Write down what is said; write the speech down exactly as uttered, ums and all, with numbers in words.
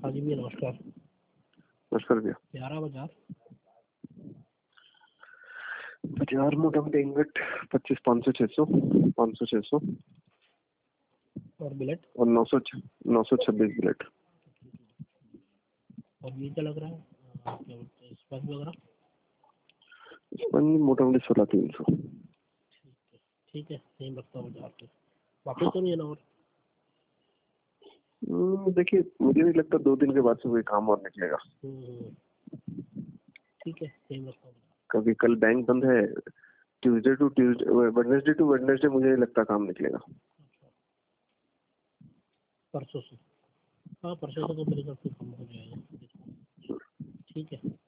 हाँ जी भैया नमस्कार। नमस्कार भैया। ग्यारह बाजार बाजार मोटा मोटी इंगट पच्चीस पाँच सौ छः सौ पाँच सौ छः सौ और बिलेट और नौ सौ नौ सौ छब्बीस बिलेट। और ये क्या लग रहा है आ, क्या बोलते हैं स्पंज वगैरह? स्पंज मोटा मोटी सोलह तीन सौ। ठीक है ठीक है सेम रखता हूँ बाजार पे। वापस तो नहीं है ना? और हम्म, देखिए मुझे नहीं लगता दो दिन के बाद से कोई काम और निकलेगा, हम्म, ठीक है सेम रखता हूँ। क्योंकि कल बैंक बंद है। Tuesday to Tuesday Wednesday to Wednesday मुझे नहीं लगता काम निकलेगा। परसों से हाँ परसों से तो मेरे ख्याल से कम हो जाएगा। ठीक है।